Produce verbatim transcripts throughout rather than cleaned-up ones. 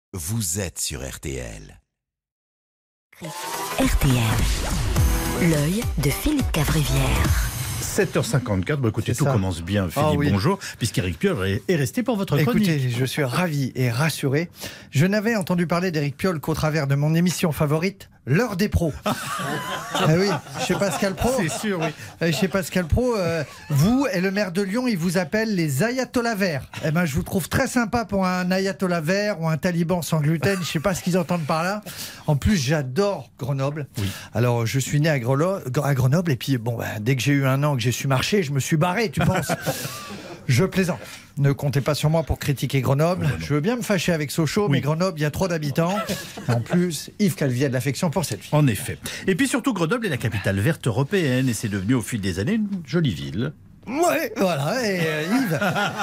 Vous êtes sur R T L. R T L, l'œil de Philippe Cavrivière. sept heures cinquante-quatre, bah écoutez, C'est tout ça. commence bien, Philippe, Ah oui. bonjour, puisqu'Éric Piolle est est resté pour votre chronique. Écoutez, je suis ravi et rassuré. Je n'avais entendu parler d'Éric Piolle qu'au travers de mon émission favorite, L'heure des pros. Ah oui, chez Pascal Pro. C'est sûr, oui. Euh, Chez Pascal Pro, euh, vous et le maire de Lyon, il vous appelle les ayatollahs verts. Eh ben, je vous trouve très sympa pour un ayatollah vert ou un taliban sans gluten. Je sais pas ce qu'ils entendent par là. En plus, j'adore Grenoble. Oui. Alors, je suis né à, Grelo- à Grenoble et puis bon, bah, dès que j'ai eu un an, que j'ai su marcher, je me suis barré. Tu penses? Je plaisante. Ne comptez pas sur moi pour critiquer Grenoble. Oh, je veux bien me fâcher avec Sochaux, Oui. mais Grenoble, il y a trop d'habitants. En plus, Yves Calvi a de l'affection pour cette ville. En effet. Et puis surtout, Grenoble est la capitale verte européenne et c'est devenu au fil des années une jolie ville. Ouais, voilà. Et euh, Yves,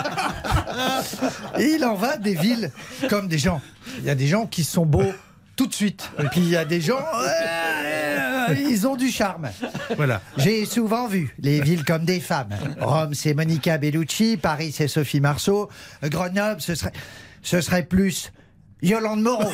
il en va des villes comme des gens. Il y a des gens qui sont beaux tout de suite. Et puis il y a des gens, euh, ils ont du charme. Voilà. J'ai souvent vu les villes comme des femmes. Rome, c'est Monica Bellucci. Paris, c'est Sophie Marceau. Grenoble, ce serait, ce serait plus Yolande Moreau.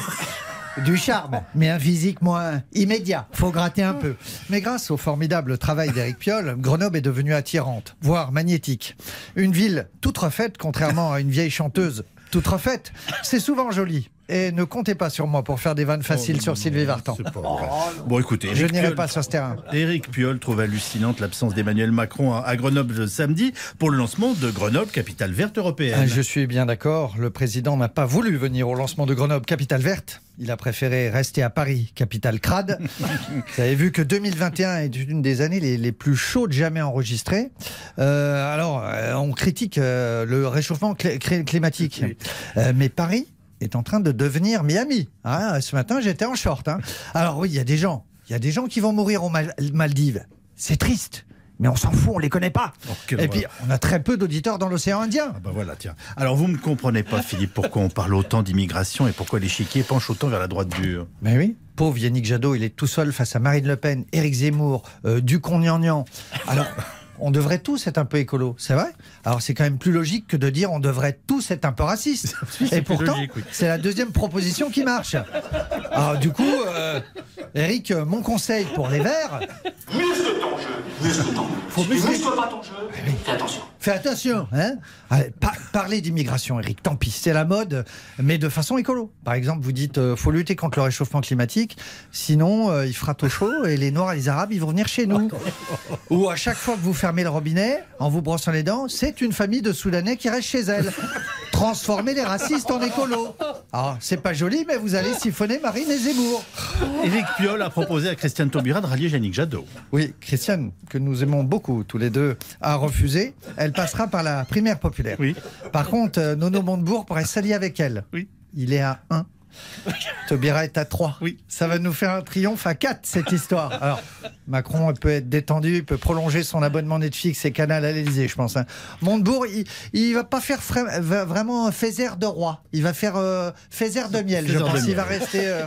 Du charme, mais un physique moins immédiat. Faut gratter un peu. Mais grâce au formidable travail d'Éric Piolle, Grenoble est devenue attirante, voire magnétique. Une ville toute refaite, contrairement à une vieille chanteuse toute refaite. C'est souvent joli. Et ne comptez pas sur moi pour faire des vannes faciles Oh, sur Sylvie Vartan. C'est pas vrai. Bon, écoutez, Je Éric n'irai Piolle- pas sur ce terrain. Éric Piolle trouve hallucinante l'absence d'Emmanuel Macron à à Grenoble samedi pour le lancement de Grenoble, capitale verte européenne. Ah, je suis bien d'accord. Le président n'a pas voulu venir au lancement de Grenoble, capitale verte. Il a préféré rester à Paris, capitale crade. Vous avez vu que deux mille vingt et un est une des années les, les plus chaudes jamais enregistrées. Euh, alors, euh, on critique euh, le réchauffement cl- cl- climatique. Oui. Euh, mais Paris est en train de devenir Miami. Hein, ce matin, j'étais en short. Hein. Alors oui, il y a des gens. Il y a des gens qui vont mourir aux Mal- Maldives. C'est triste. Mais on s'en fout, on les connaît pas. Oh, quelle Et puis, horreur. on a très peu d'auditeurs dans l'océan Indien. Ah bah voilà, tiens. Alors vous ne comprenez pas, Philippe, pourquoi on parle autant d'immigration et pourquoi l'échiquier penche autant vers la droite dure. Mais oui. Pauvre Yannick Jadot, il est tout seul face à Marine Le Pen, Éric Zemmour, euh, Ducon-Gnangnan. Alors, on devrait tous être un peu écolo, c'est vrai. Alors, c'est quand même plus logique que de dire on devrait tous être un peu racistes. Oui, c'est Et plus pourtant, logique, oui. c'est la deuxième proposition qui marche. Alors, du coup, euh, Éric, euh, mon conseil pour les Verts, Muscle ton jeu, muscle ton jeu. Faut Si tu muscler. muscles pas ton jeu, fais attention. fais attention. Hein. Allez, par- parlez d'immigration, Éric, tant pis, c'est la mode, mais de façon écolo. Par exemple, vous dites euh, faut lutter contre le réchauffement climatique, sinon euh, il fera trop chaud et les Noirs et les Arabes ils vont venir chez nous. Ou à chaque fois que vous fermez le robinet, en vous brossant les dents, c'est une famille de Soudanais qui reste chez elle. Transformer les racistes en écolos. Ah, c'est pas joli, mais vous allez siphonner Marine et Zemmour. Éric Piolle a proposé à Christiane Taubira de rallier Yannick Jadot. Oui, Christiane, que nous aimons beaucoup tous les deux, a refusé. Elle passera par la primaire populaire. Oui. Par contre, euh, Nono Montebourg pourrait s'allier avec elle. Oui. Il est à un. Taubira est à trois. Oui. Ça va nous faire un triomphe à quatre, cette histoire. Alors, Macron il peut être détendu, il peut prolonger son abonnement Netflix et Canal à l'Élysée, je pense. Hein. Montebourg, il, il va pas faire fra- va- vraiment Fézère de roi. Il va faire euh, Fézère de miel, je Fézère de pense. Il miel. va rester... euh,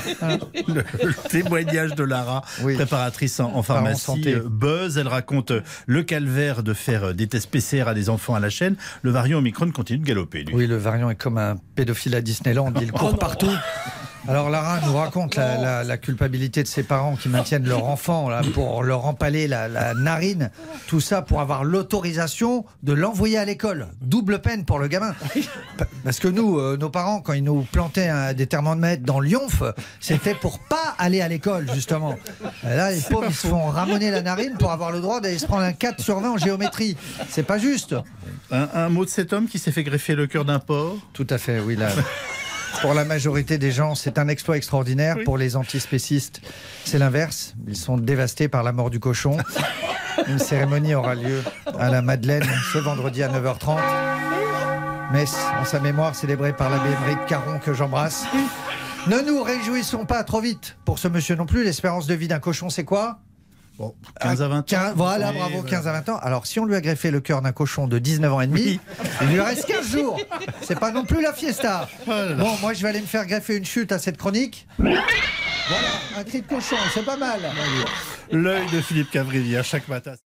Le, le témoignage de Lara, Oui. préparatrice en, en Parents pharmacie, santé. euh, buzz. Elle raconte euh, le calvaire de faire euh, des tests P C R à des enfants à la chaîne. Le variant Omicron continue de galoper, lui. Oui, le variant est comme un pédophile à Disneyland, il court partout. Alors Lara nous raconte la, la- la culpabilité de ses parents qui maintiennent leur enfant là, pour leur empaler la, la narine. Tout ça pour avoir l'autorisation de l'envoyer à l'école. Double peine pour le gamin. Pa- Parce que nous, euh, nos parents, quand ils nous plantaient un, des thermomètres dans le Lyonf, c'était pour pas aller à l'école, justement. Et là, les pauvres, ils se font ramoner la narine pour avoir le droit d'aller se prendre un quatre sur vingt en géométrie. C'est pas juste. Un, un mot de cet homme qui s'est fait greffer le cœur d'un porc. Tout à fait, oui. Là, pour la majorité des gens, c'est un exploit extraordinaire. Oui. Pour les antispécistes, c'est l'inverse. Ils sont dévastés par la mort du cochon. Une cérémonie aura lieu à la Madeleine ce vendredi à neuf heures trente. Messe en sa mémoire célébrée par l'abbé Émeric Caron que j'embrasse. Ne nous réjouissons pas trop vite pour ce monsieur non plus. L'espérance de vie d'un cochon, c'est quoi ? Bon, quinze à vingt ans. quinze Voilà, Oui, bravo, voilà. quinze à vingt ans. Alors, si on lui a greffé le cœur d'un cochon de dix-neuf ans et demi, il lui reste quinze jours. C'est pas non plus la fiesta. Bon, moi, je vais aller me faire greffer une chute à cette chronique. Voilà, un cri de cochon, c'est pas mal. L'œil de Philippe Cavrivière chaque matin.